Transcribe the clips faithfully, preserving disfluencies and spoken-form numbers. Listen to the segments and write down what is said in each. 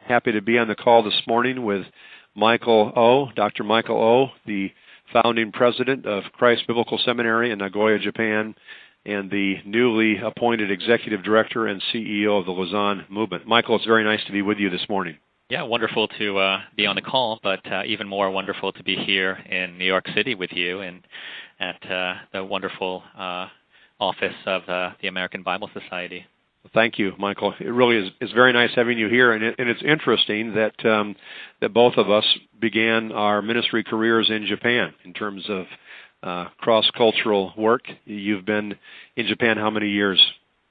happy to be on the call this morning with Michael O., Doctor Michael O., the founding president of Christ Biblical Seminary in Nagoya, Japan, and the newly appointed executive director and C E O of the Lausanne Movement. Michael, it's very nice to be with you this morning. Yeah, wonderful to uh, be on the call, but uh, even more wonderful to be here in New York City with you and at uh, the wonderful uh, office of uh, the American Bible Society. Thank you, Michael. It really is it's very nice having you here, and, it, and it's interesting that um, that both of us began our ministry careers in Japan in terms of uh, cross-cultural work. You've been in Japan how many years?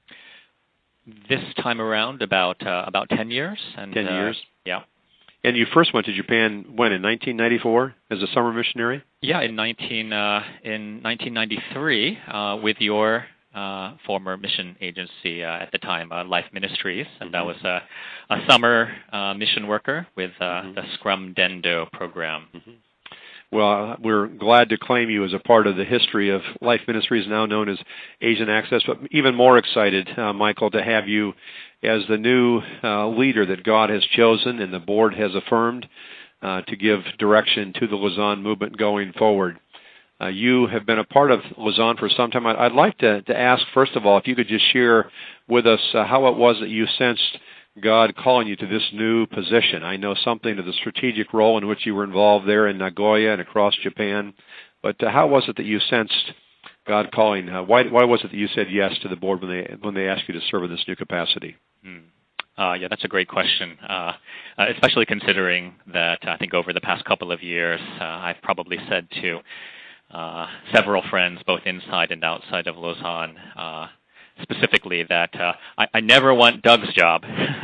This time around, about uh, about ten years. And, ten years? Uh, yeah. And you first went to Japan when, in nineteen ninety-four, as a summer missionary? Yeah, in nineteen uh, in nineteen ninety-three, uh, with your uh, former mission agency uh, at the time, uh, Life Ministries, and mm-hmm. that was a, a summer uh, mission worker with uh, mm-hmm. the Scrum Dendo program. Mm-hmm. Well, we're glad to claim you as a part of the history of Life Ministries, now known as Asian Access, but even more excited, uh, Michael, to have you as the new uh, leader that God has chosen and the board has affirmed uh, to give direction to the Lausanne movement going forward. Uh, you have been a part of Lausanne for some time. I'd, I'd like to, to ask, first of all, if you could just share with us uh, how it was that you sensed God calling you to this new position. I know something of the strategic role in which you were involved there in Nagoya and across Japan, but uh, how was it that you sensed God calling? Uh, why, why was it that you said yes to the board when they when they asked you to serve in this new capacity? Hmm. Uh, yeah, that's a great question, uh, uh, especially considering that I think over the past couple of years, uh, I've probably said to uh, several friends, both inside and outside of Lausanne, uh, specifically that uh, I, I never want Doug's job,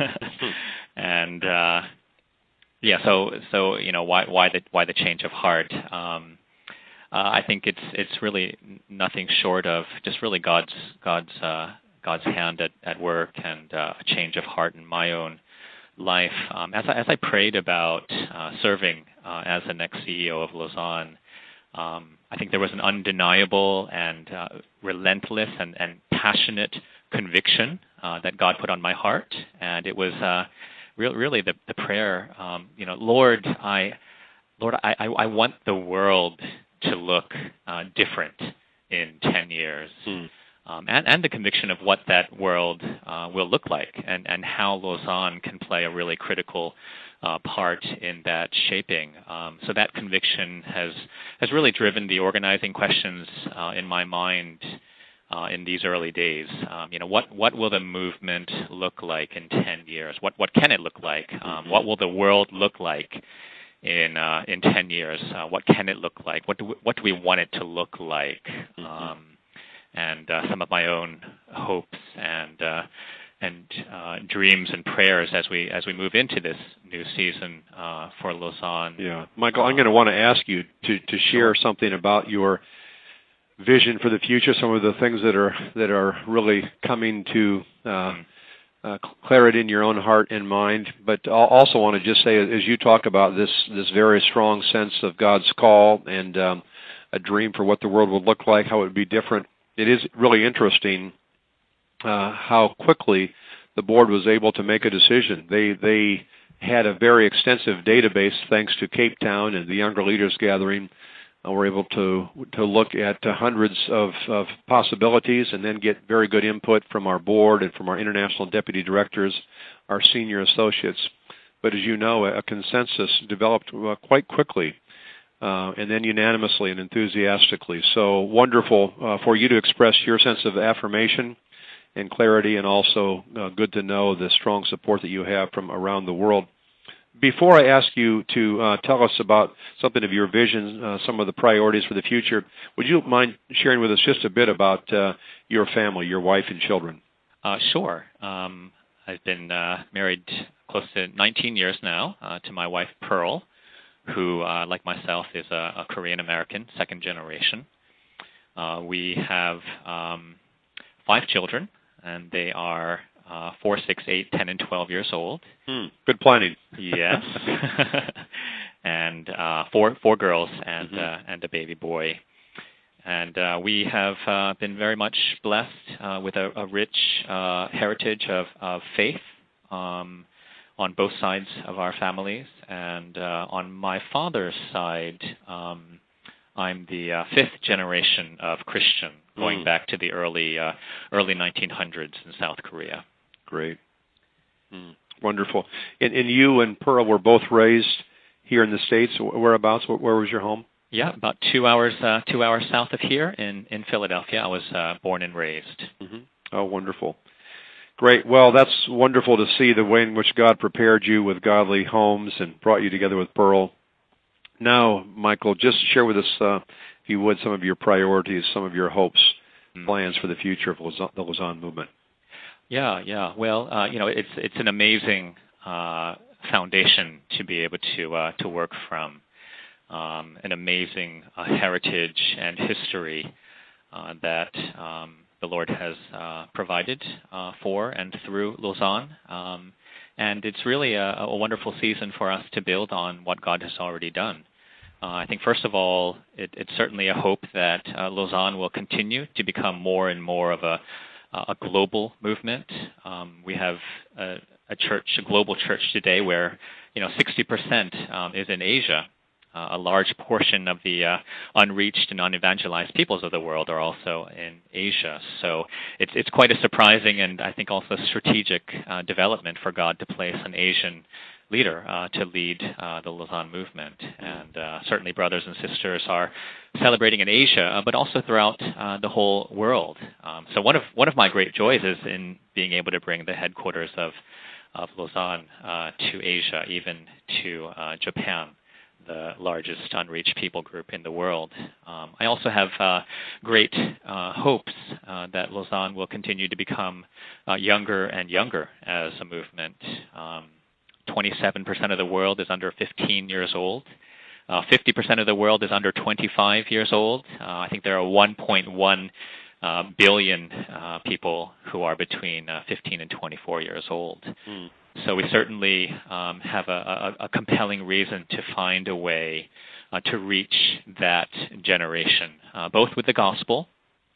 and uh, yeah, so so you know why why the why the change of heart? Um, uh, I think it's it's really nothing short of just really God's God's uh, God's hand at, at work and uh, a change of heart in my own life. Um, as I, as I prayed about uh, serving uh, as the next C E O of Lausanne, um, I think there was an undeniable and uh, relentless and, and passionate conviction uh, that God put on my heart, and it was uh, re- really the, the prayer. Um, you know, Lord, I, Lord, I, I, I want the world to look uh, different in ten years, hmm. um, and, and the conviction of what that world uh, will look like, and, and how Lausanne can play a really critical Uh, part in that shaping. Um, so that conviction has has really driven the organizing questions uh, in my mind uh, in these early days. Um, you know, what what will the movement look like in ten years? What what can it look like? Um, what will the world look like in uh, in ten years? Uh, what can it look like? What do we, what do we want it to look like? Um, and uh, some of my own hopes and uh, and uh, dreams and prayers as we as we move into this new season uh, for Lausanne. Yeah, Michael, I'm going to want to ask you to, to share something about your vision for the future, some of the things that are that are really coming to uh, uh, clarity in your own heart and mind. But I also want to just say, as you talk about this this very strong sense of God's call and um, a dream for what the world would look like, how it would be different, it is really interesting Uh, how quickly the board was able to make a decision. They they had a very extensive database thanks to Cape Town and the Younger Leaders Gathering. Uh, were able to to look at uh, hundreds of, of possibilities and then get very good input from our board and from our international deputy directors, our senior associates. But as you know, a, a consensus developed uh, quite quickly. Uh, and then unanimously and enthusiastically. So wonderful uh, for you to express your sense of affirmation and clarity, and also uh, good to know the strong support that you have from around the world. Before I ask you to uh, tell us about something of your vision, uh, some of the priorities for the future, would you mind sharing with us just a bit about uh, your family, your wife and children? Uh, sure. Um, I've been uh, married close to nineteen years now uh, to my wife, Pearl, who, uh, like myself, is a, a Korean-American, second generation. Uh, we have um, five children, and they are uh, four, six, eight, ten, and twelve years old. Hmm. Good planning. Yes. and uh, four four girls and mm-hmm. uh, and a baby boy. And uh, we have uh, been very much blessed uh, with a, a rich uh, heritage of, of faith. Um, on both sides of our families. And uh, on my father's side, um, I'm the uh, fifth generation of Christian, going mm. back to the early uh, early nineteen hundreds in South Korea. Great. Mm. Wonderful. And, and you and Pearl were both raised here in the States. Whereabouts? Where was your home? Yeah, about two hours uh, two hours south of here in, in Philadelphia. I was uh, born and raised. Mm-hmm. Oh, wonderful. Great. Well, that's wonderful to see the way in which God prepared you with godly homes and brought you together with Pearl. Now, Michael, just share with us, uh, if you would, some of your priorities, some of your hopes, mm. plans for the future of Lausanne, the Lausanne movement. Yeah, yeah. Well, uh, you know, it's it's an amazing uh, foundation to be able to uh, to work from, um, an amazing uh, heritage and history uh, that um, the Lord has uh, provided uh, for and through Lausanne. Um, and it's really a, a wonderful season for us to build on what God has already done. Uh, I think, first of all, it, it's certainly a hope that uh, Lausanne will continue to become more and more of a, a global movement. Um, we have a, a church, a global church today where, you know, sixty percent um, is in Asia. Uh, a large portion of the uh, unreached and unevangelized peoples of the world are also in Asia. So it's it's quite a surprising and I think also strategic uh, development for God to place an Asian leader uh, to lead uh, the Lausanne movement. And uh, certainly brothers and sisters are celebrating in Asia, uh, but also throughout uh, the whole world. Um, so one of one of my great joys is in being able to bring the headquarters of, of Lausanne uh, to Asia, even to uh, Japan, the largest unreached people group in the world. Um, I also have uh, great uh, hopes uh, that Lausanne will continue to become uh, younger and younger as a movement. Um, twenty-seven percent of the world is under fifteen years old. Uh, fifty percent of the world is under twenty-five years old. Uh, I think there are one point one uh, billion uh, people who are between uh, fifteen and twenty-four years old. Mm. So we certainly um, have a, a, a compelling reason to find a way uh, to reach that generation, uh, both with the gospel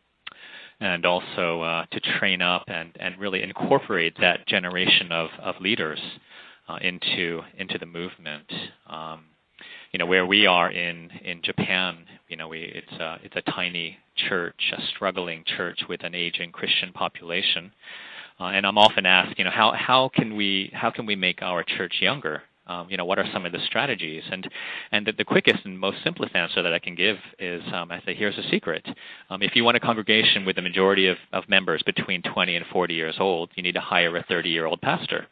and also uh, to train up and, and really incorporate that generation of, of leaders uh, into into the movement. Um, you know, where we are in, in Japan, you know, we, it's a, it's a tiny church, a struggling church with an aging Christian population. Uh, and I'm often asked, you know, how how can we how can we make our church younger? Um, you know, what are some of the strategies? And and the, the quickest and most simplest answer that I can give is, um, I say, here's a secret. Um, if you want a congregation with a majority of, of members between twenty and forty years old, you need to hire a thirty-year-old pastor.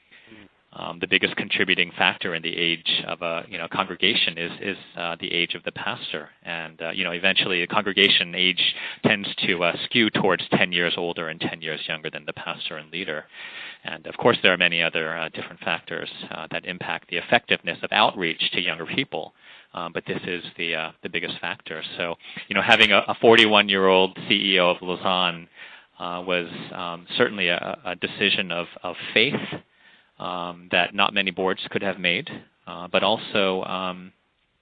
Um, the biggest contributing factor in the age of a you know congregation is is uh, the age of the pastor, and uh, you know eventually a congregation age tends to uh, skew towards ten years older and ten years younger than the pastor and leader. And of course, there are many other uh, different factors uh, that impact the effectiveness of outreach to younger people. Um, but this is the uh, the biggest factor. So you know having a forty-one-year-old C E O of Lausanne uh, was um, certainly a, a decision of of faith. Um, that not many boards could have made, uh, but also um,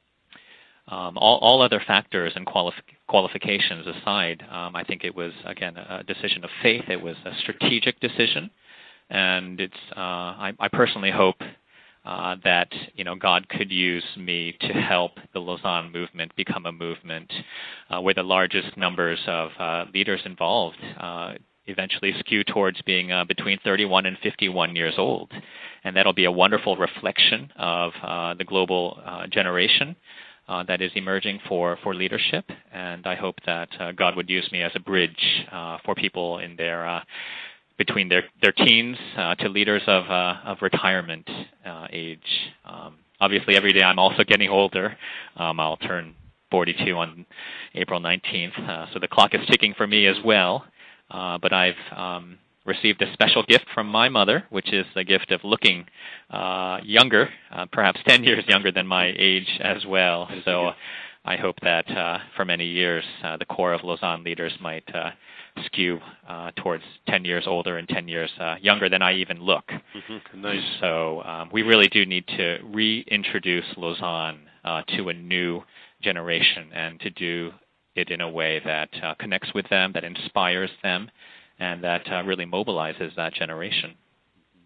um, all, all other factors and qualif- qualifications aside, um, I think it was, again, a decision of faith. It was a strategic decision, and it's. Uh, I, I personally hope uh, that you know God could use me to help the Lausanne movement become a movement uh, where the largest numbers of uh, leaders involved Uh, eventually skew towards being uh, between thirty-one and fifty-one years old. And that'll be a wonderful reflection of uh, the global uh, generation uh, that is emerging for, for leadership. And I hope that uh, God would use me as a bridge uh, for people in their uh, between their, their teens uh, to leaders of, uh, of retirement uh, age. Um, obviously, every day I'm also getting older. Um, I'll turn forty-two on April nineteenth, uh, so the clock is ticking for me as well. Uh, but I've um, received a special gift from my mother, which is the gift of looking uh, younger, uh, perhaps ten years younger than my age as well. So I hope that uh, for many years uh, the core of Lausanne leaders might uh, skew uh, towards ten years older and ten years uh, younger than I even look. Mm-hmm. Nice. So um, we really do need to reintroduce Lausanne uh, to a new generation and to do it in a way that uh, connects with them, that inspires them, and that uh, really mobilizes that generation.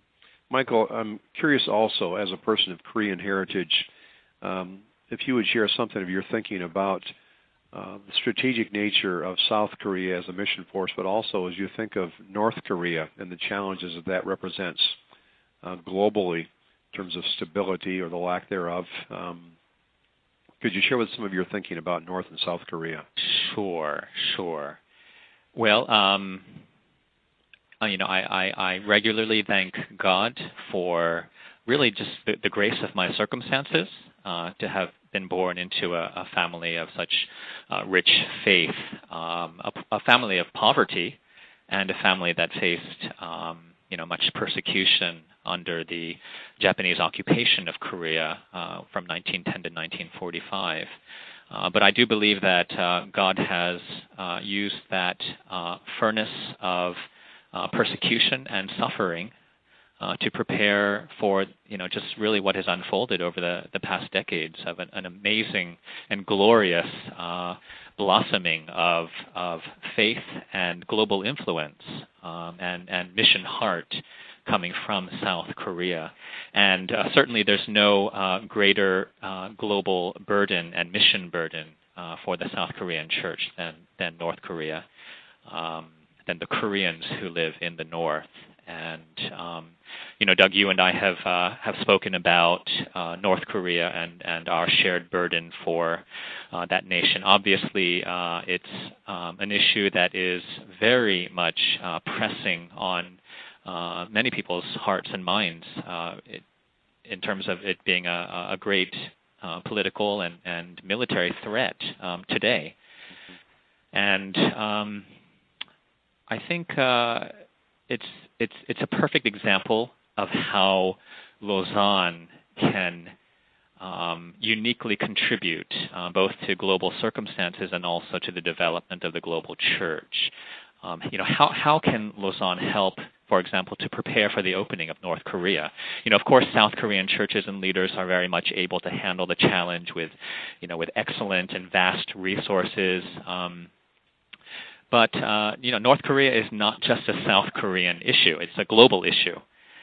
Michael, I'm curious also, as a person of Korean heritage, um, if you would share something of your thinking about uh, the strategic nature of South Korea as a mission force, but also as you think of North Korea and the challenges that that represents uh, globally in terms of stability or the lack thereof. Um, could you share with some of your thinking about North and South Korea? Sure, sure. Well, um, uh, you know, I, I, I regularly thank God for really just the, the grace of my circumstances, uh, to have been born into a, a family of such uh, rich faith, um, a, a family of poverty, and a family that faced, um, you know, much persecution under the Japanese occupation of Korea uh, from nineteen ten to nineteen forty-five. Uh, but I do believe that uh, God has uh, used that uh, furnace of uh, persecution and suffering uh, to prepare for, you know, just really what has unfolded over the, the past decades of an, an amazing and glorious uh, blossoming of of faith and global influence um, and and mission heart coming from South Korea. And uh, certainly there's no uh, greater uh, global burden and mission burden uh, for the South Korean church than, than North Korea, um, than the Koreans who live in the North. And, um, you know, Doug, you and I have uh, have spoken about uh, North Korea and, and our shared burden for uh, that nation. Obviously, uh, it's um, an issue that is very much uh, pressing on Uh, many people's hearts and minds uh, it, in terms of it being a, a great uh, political and, and military threat um, today. And um, I think uh, it's it's it's a perfect example of how Lausanne can um, uniquely contribute uh, both to global circumstances and also to the development of the global church. Um, you know, how how can Lausanne help, for example, to prepare for the opening of North Korea? You know, of course, South Korean churches and leaders are very much able to handle the challenge with, you know, with excellent and vast resources. Um, but, uh, you know, North Korea is not just a South Korean issue. It's a global issue.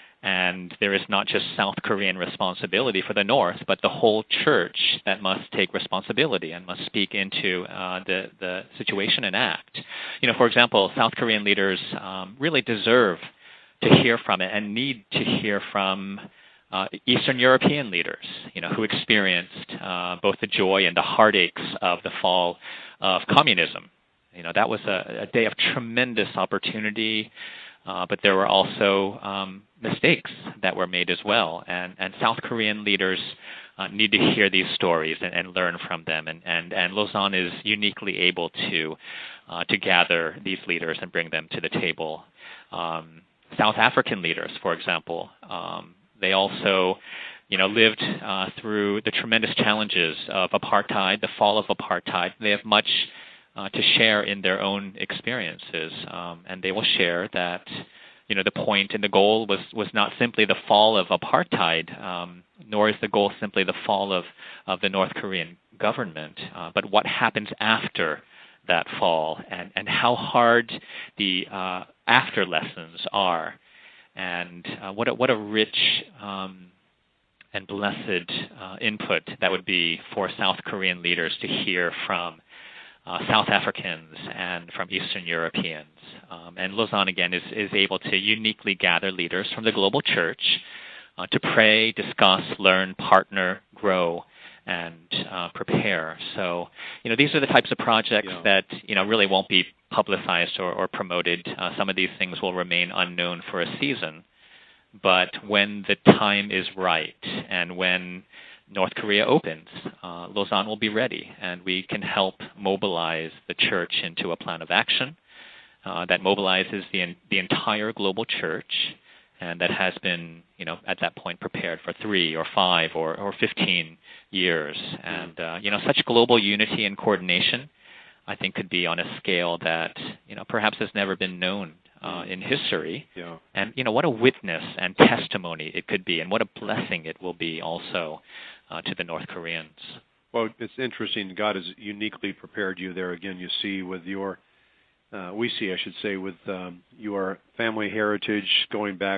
And there is not just South Korean responsibility for the North, but the whole church that must take responsibility and must speak into uh, the, the situation and act. You know, for example, South Korean leaders um, really deserve to hear from it and need to hear from uh, Eastern European leaders, you know, who experienced uh, both the joy and the heartaches of the fall of communism. You know, that was a, a day of tremendous opportunity. Uh, but there were also um, mistakes that were made as well. And, and South Korean leaders uh, need to hear these stories and, and learn from them. And, and, and Lausanne is uniquely able to uh, to gather these leaders and bring them to the table. Um, South African leaders, for example, um, they also you know, lived uh, through the tremendous challenges of apartheid, the fall of apartheid. They have much Uh, to share in their own experiences, um, and they will share that, you know, the point and the goal was, was not simply the fall of apartheid, um, nor is the goal simply the fall of, of the North Korean government, uh, but what happens after that fall and, and how hard the uh, after lessons are, and uh, what a, what a rich um, and blessed uh, input that would be for South Korean leaders to hear from Uh, South Africans and from Eastern Europeans. Um, and Lausanne, again, is, is able to uniquely gather leaders from the global church uh, to pray, discuss, learn, partner, grow, and uh, prepare. So, you know, these are the types of projects yeah. that, you know, really won't be publicized or, or promoted. Uh, some of these things will remain unknown for a season. But when the time is right and when North Korea opens, uh, Lausanne will be ready, and we can help mobilize the church into a plan of action uh, that mobilizes the the entire global church, and that has been, you know, at that point prepared for three or five or, or fifteen years. And uh, you know, such global unity and coordination, I think, could be on a scale that, you know, perhaps has never been known Uh, in history, yeah. And you know, what a witness and testimony it could be, and what a blessing it will be also uh, to the North Koreans. Well, it's interesting. God has uniquely prepared you there. Again, you see with your, uh, we see, I should say, with um, your family heritage going back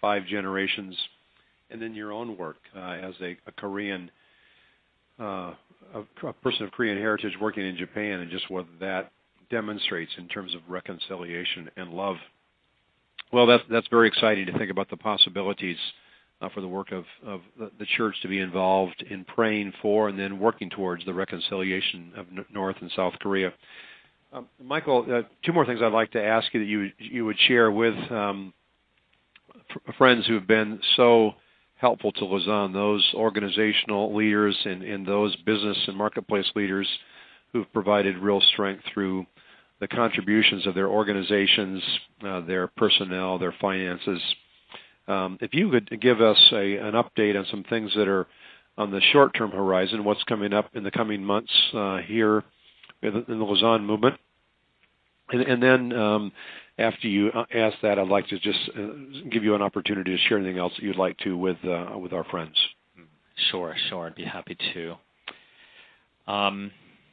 five generations, and then your own work uh, as a, a Korean, uh, a, a person of Korean heritage working in Japan, and just what that demonstrates in terms of reconciliation and love. Well, that's that's very exciting to think about the possibilities uh, for the work of, of the, the church to be involved in praying for and then working towards the reconciliation of N- North and South Korea. Um, Michael, uh, two more things I'd like to ask you that you you would share with um, f- friends who have been so helpful to Lausanne, those organizational leaders and, and those business and marketplace leaders who've provided real strength through the contributions of their organizations, uh, their personnel, their finances. Um, if you could give us a, an update on some things that are on the short-term horizon, what's coming up in the coming months uh, here in the, in the Lausanne movement. And, and then um, after you ask that, I'd like to just uh, give you an opportunity to share anything else that you'd like to with uh, with our friends. Sure, sure. I'd be happy to. Um,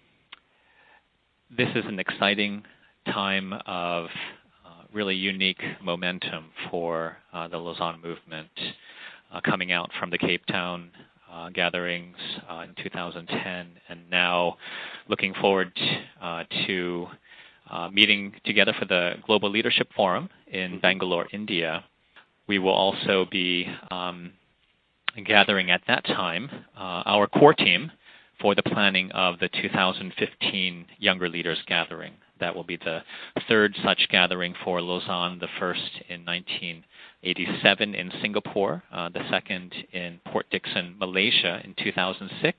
This is an exciting time of uh, really unique momentum for uh, the Lausanne movement, uh, coming out from the Cape Town uh, gatherings uh, in two thousand ten, and now looking forward uh, to uh, meeting together for the Global Leadership Forum in Bangalore, India. We will also be um, gathering at that time uh, our core team for the planning of the two thousand fifteen Younger Leaders Gathering. That will be the third such gathering for Lausanne, the first in nineteen eighty-seven in Singapore, uh, the second in Port Dickson, Malaysia in two thousand six,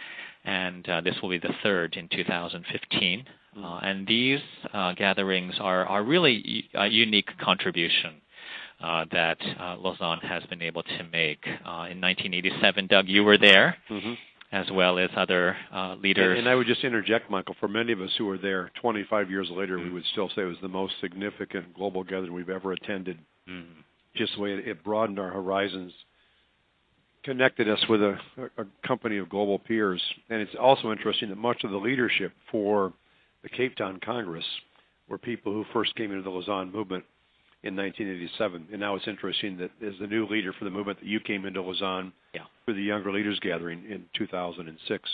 and uh, this will be the third in two thousand fifteen. Uh, and these uh, gatherings are, are really a unique contribution Uh, that uh, Lausanne has been able to make. Uh, in nineteen eighty-seven, Doug, you were there, mm-hmm. as well as other uh, leaders. And, and I would just interject, Michael, for many of us who were there twenty-five years later, mm-hmm. we would still say it was the most significant global gathering we've ever attended. Mm-hmm. Just the way it, it broadened our horizons, connected us with a, a company of global peers. And it's also interesting that much of the leadership for the Cape Town Congress were people who first came into the Lausanne movement in nineteen eighty-seven. And now it's interesting that as the new leader for the movement that you came into Lausanne yeah. for the Younger Leaders Gathering in two thousand six.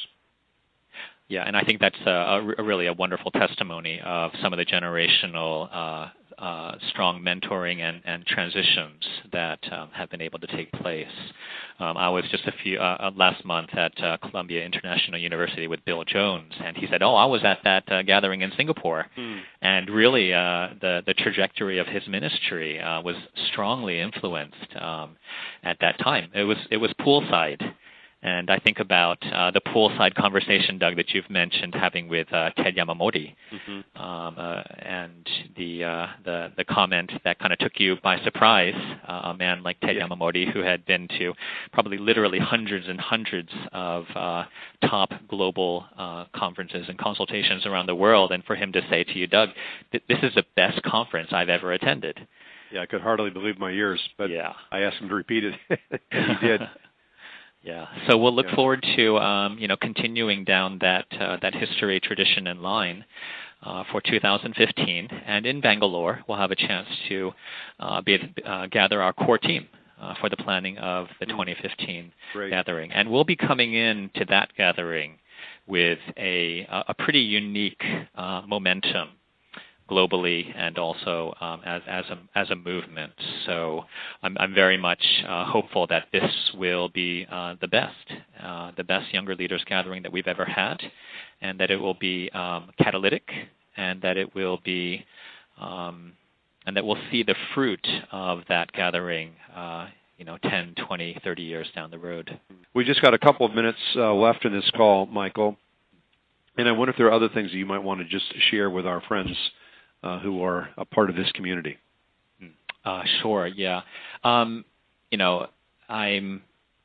Yeah, and I think that's a, a really a wonderful testimony of some of the generational uh, uh, strong mentoring and, and transitions that um, have been able to take place. Um, I was just a few uh, last month at uh, Columbia International University with Bill Jones, and he said, "Oh, I was at that uh, gathering in Singapore," mm. and really uh, the the trajectory of his ministry uh, was strongly influenced um, at that time. It was it was poolside. And I think about uh, the poolside conversation, Doug, that you've mentioned having with uh, Ted Yamamori, mm-hmm. um, uh, and the, uh, the the comment that kind of took you by surprise, uh, a man like Ted yeah. Yamamori, who had been to probably literally hundreds and hundreds of uh, top global uh, conferences and consultations around the world, and for him to say to you, Doug, th- this is the best conference I've ever attended. Yeah, I could hardly believe my ears, but yeah. I asked him to repeat it, and he did. Yeah, so we'll look yeah. forward to um, you know continuing down that uh, that history, tradition, and line uh, for two thousand fifteen, and in Bangalore we'll have a chance to uh, be uh, gather our core team uh, for the planning of the twenty fifteen Great. gathering, and we'll be coming in to that gathering with a a pretty unique uh, momentum globally and also um, as as a as a movement. So I'm I'm very much uh, hopeful that this will be uh, the best, uh, the best Younger Leaders Gathering that we've ever had, and that it will be um, catalytic, and that it will be, um, and that we'll see the fruit of that gathering, uh, you know, ten, twenty, thirty years down the road. We just got a couple of minutes uh, left in this call, Michael, and I wonder if there are other things that you might want to just share with our friends Uh, who are a part of this community. Uh, sure, yeah. Um, you know, I'm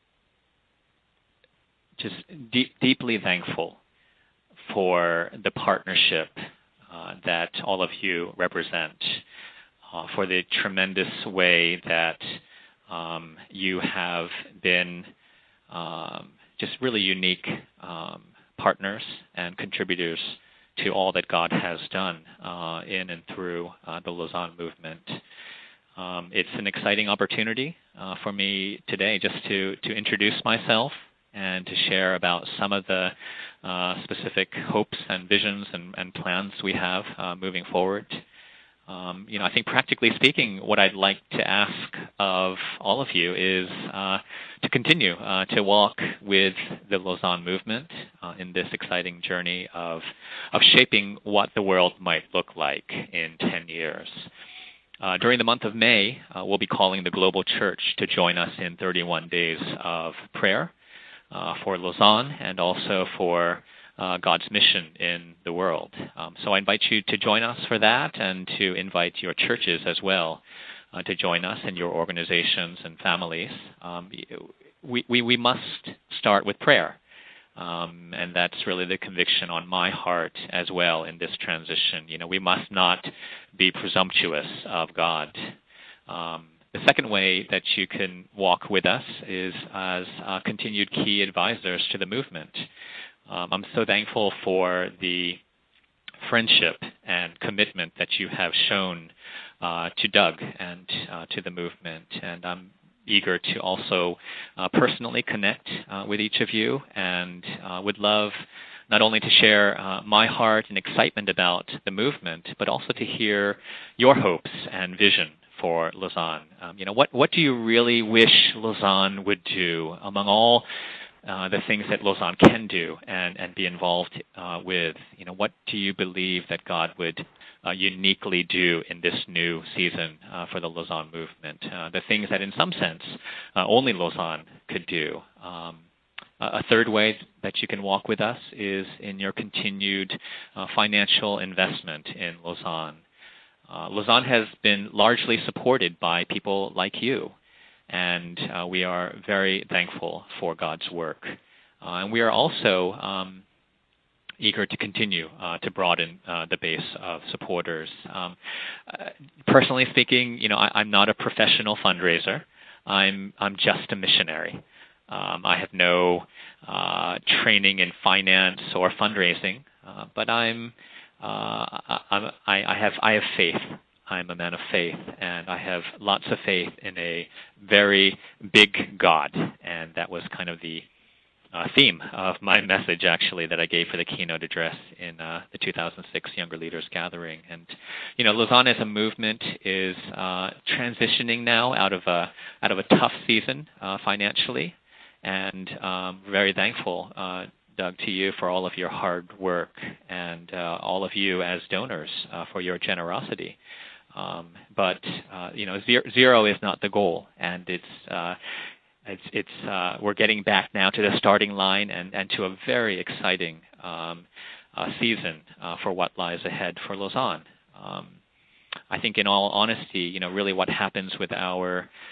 just deep, deeply thankful for the partnership uh, that all of you represent, uh, for the tremendous way that um, you have been um, just really unique um, partners and contributors to all that God has done uh, in and through uh, the Lausanne movement. Um, it's an exciting opportunity uh, for me today just to, to introduce myself and to share about some of the uh, specific hopes and visions and, and plans we have uh, moving forward. Um, you know, I think practically speaking, what I'd like to ask of all of you is uh, to continue uh, to walk with the Lausanne movement uh, in this exciting journey of of shaping what the world might look like in ten years. Uh, during the month of May, uh, we'll be calling the global church to join us in thirty-one days of prayer uh, for Lausanne and also for uh, God's mission in the world. Um, so I invite you to join us for that and to invite your churches as well uh, to join us and your organizations and families. Um, we, we, we must start with prayer. Um, and that's really the conviction on my heart as well in this transition. You know, we must not be presumptuous of God. Um, the second way that you can walk with us is as uh, continued key advisors to the movement. Um, I'm so thankful for the friendship and commitment that you have shown uh, to Doug and uh, to the movement, and I'm eager to also uh, personally connect uh, with each of you, and uh, would love not only to share uh, my heart and excitement about the movement, but also to hear your hopes and vision for Lausanne. Um, you know, what, what do you really wish Lausanne would do among all uh, the things that Lausanne can do and, and be involved uh, with? You know, what do you believe that God would Uh, uniquely do in this new season uh, for the Lausanne movement, uh, the things that in some sense uh, only Lausanne could do. Um, a third way that you can walk with us is in your continued uh, financial investment in Lausanne. Uh, Lausanne has been largely supported by people like you, and uh, we are very thankful for God's work. Uh, and we are also um, eager to continue uh, to broaden uh, the base of supporters. Um, uh, personally speaking, you know, I, I'm not a professional fundraiser. I'm I'm just a missionary. Um, I have no uh, training in finance or fundraising, uh, but I'm, uh, I'm I, I have I have faith. I'm a man of faith, and I have lots of faith in a very big God, and that was kind of the Uh, theme of my message, actually, that I gave for the keynote address in uh, the two thousand six Younger Leaders Gathering. And, you know, Lausanne as a movement is uh, transitioning now out of a out of a tough season uh, financially, and um, very thankful, uh, Doug, to you for all of your hard work and uh, all of you as donors uh, for your generosity. Um, but, uh, you know, zero, zero is not the goal, and it's uh, It's, it's uh, we're getting back now to the starting line and, and to a very exciting um, uh, season uh, for what lies ahead for Lausanne. Um, I think, in all honesty, you know, really what happens with our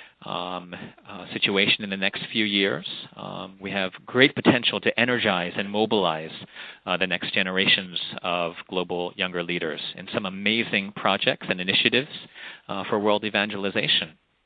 um, uh, situation in the next few years, um, we have great potential to energize and mobilize uh, the next generations of global younger leaders in some amazing projects and initiatives uh, for world evangelization.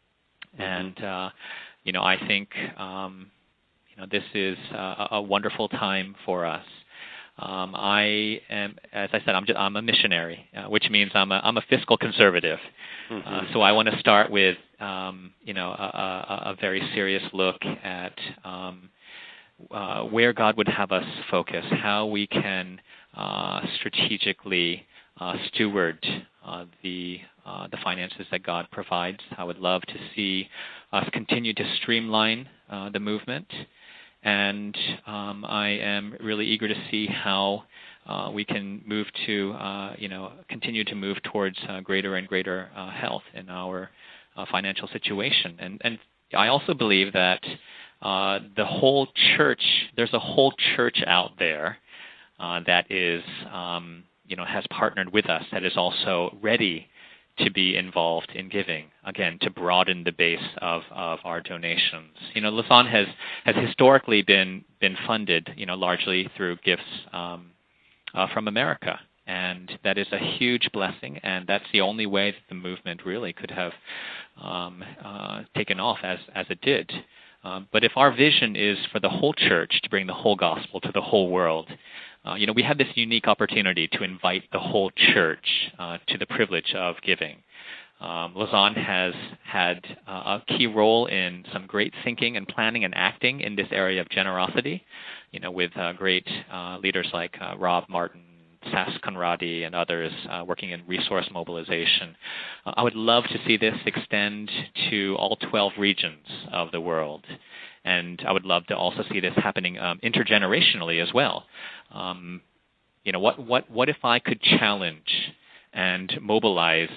And uh, You know, I think, um, you know, this is a, a wonderful time for us. Um, I am, as I said, I'm, just, I'm a missionary, uh, which means I'm a, I'm a fiscal conservative. Mm-hmm. Uh, so I want to start with, um, you know, a, a, a very serious look at um, uh, where God would have us focus, how we can uh, strategically uh, steward uh, the Uh, the finances that God provides. I would love to see us continue to streamline uh, the movement, and um, I am really eager to see how uh, we can move to, uh, you know, continue to move towards uh, greater and greater uh, health in our uh, financial situation. And, and I also believe that uh, the whole church, there's a whole church out there uh, that is, um, you know, has partnered with us, that is also ready to be involved in giving, again, to broaden the base of, of our donations. You know, Lausanne has, has historically been, been funded, you know, largely through gifts um, uh, from America. And that is a huge blessing, and that's the only way that the movement really could have um, uh, taken off as, as it did. Um, but if our vision is for the whole church to bring the whole gospel to the whole world, Uh, you know, we have this unique opportunity to invite the whole church uh, to the privilege of giving. Um, Lausanne has had uh, a key role in some great thinking and planning and acting in this area of generosity, you know, with uh, great uh, leaders like uh, Rob Martin, Sas Conradi, and others uh, working in resource mobilization. Uh, I would love to see this extend to all twelve regions of the world. And I would love to also see this happening um, intergenerationally as well. Um, you know, what, what, what if I could challenge and mobilize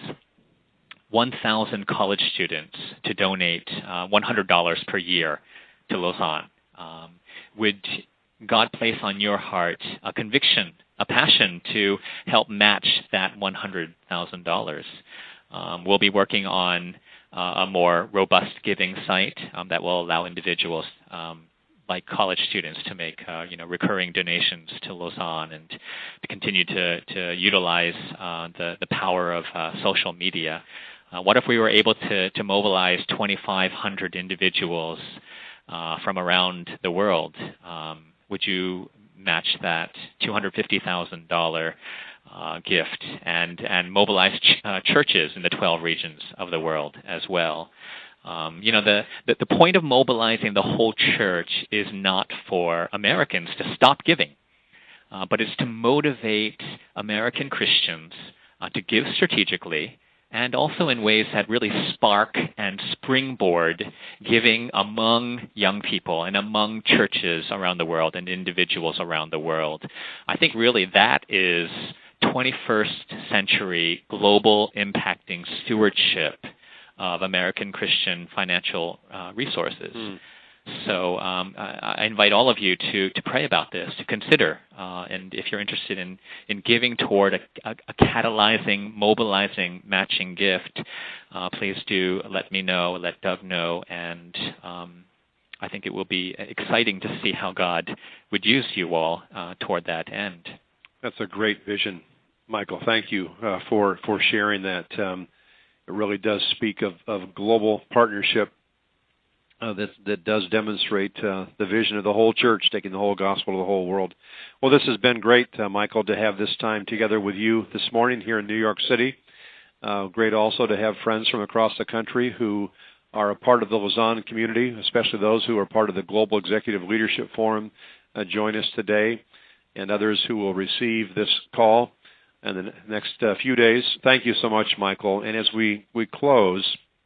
one thousand college students to donate uh, one hundred dollars per year to Lausanne? Um, would God place on your heart a conviction, a passion to help match that one hundred thousand dollars? Um, we'll be working on uh, a more robust giving site um, that will allow individuals um, like college students to make uh, you know, recurring donations to Lausanne and to continue to, to utilize uh, the, the power of uh, social media. Uh, what if we were able to, to mobilize twenty-five hundred individuals uh, from around the world? Um, would you match that two hundred fifty thousand dollars uh, gift and, and mobilize ch- uh, churches in the twelve regions of the world as well? Um, you know, the, the, the point of mobilizing the whole church is not for Americans to stop giving, uh, but it's to motivate American Christians uh, to give strategically and also in ways that really spark and springboard giving among young people and among churches around the world and individuals around the world. I think really that is twenty-first century global impacting stewardship of American Christian financial uh, resources. Mm. So um, I, I invite all of you to, to pray about this, to consider, uh, and if you're interested in, in giving toward a, a, a catalyzing, mobilizing, matching gift, uh, please do let me know, let Doug know, and um, I think it will be exciting to see how God would use you all uh, toward that end. That's a great vision, Michael. Thank you uh, for, for sharing that. Um, it really does speak of, of global partnership. Uh, that that does demonstrate uh, the vision of the whole church, taking the whole gospel to the whole world. Well, this has been great, uh, Michael, to have this time together with you this morning here in New York City. Uh, great also to have friends from across the country who are a part of the Lausanne community, especially those who are part of the Global Executive Leadership Forum, uh, join us today, and others who will receive this call in the next uh, few days. Thank you so much, Michael. And as we, we close,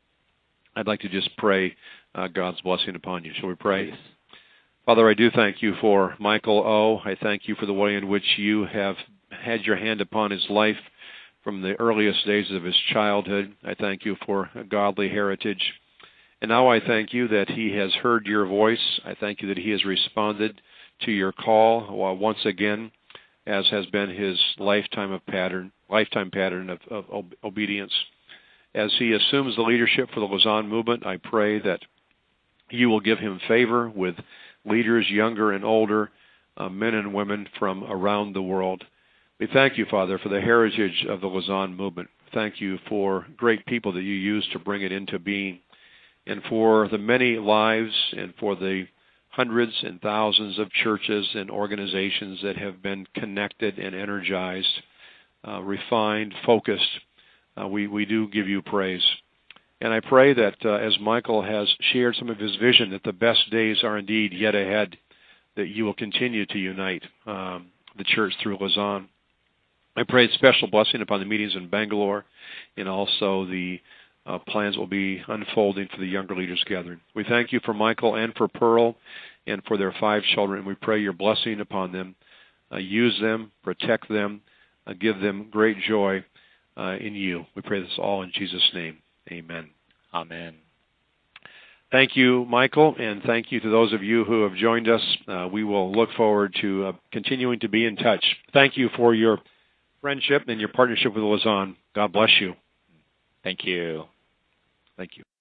I'd like to just pray Uh, God's blessing upon you. Shall we pray? Please. Father, I do thank you for Michael O. I thank you for the way in which you have had your hand upon his life from the earliest days of his childhood. I thank you for a godly heritage. And now I thank you that he has heard your voice. I thank you that he has responded to your call uh, once again, as has been his lifetime of pattern, lifetime pattern of, of ob- obedience. As he assumes the leadership for the Lausanne movement, I pray that you will give him favor with leaders younger and older, uh, men and women from around the world. We thank you, Father, for the heritage of the Lausanne movement. Thank you for great people that you use to bring it into being, and for the many lives and for the hundreds and thousands of churches and organizations that have been connected and energized, uh, refined, focused. Uh, we, we do give you praise. And I pray that uh, as Michael has shared some of his vision, that the best days are indeed yet ahead, that you will continue to unite um, the church through Lausanne. I pray a special blessing upon the meetings in Bangalore, and also the uh, plans will be unfolding for the Younger Leaders Gathering. We thank you for Michael and for Pearl and for their five children, and we pray your blessing upon them. Uh, use them, protect them, uh, give them great joy uh, in you. We pray this all in Jesus' name. Amen. Amen. Thank you, Michael, and thank you to those of you who have joined us. Uh, we will look forward to uh, continuing to be in touch. Thank you for your friendship and your partnership with Lausanne. God bless you. Thank you. Thank you.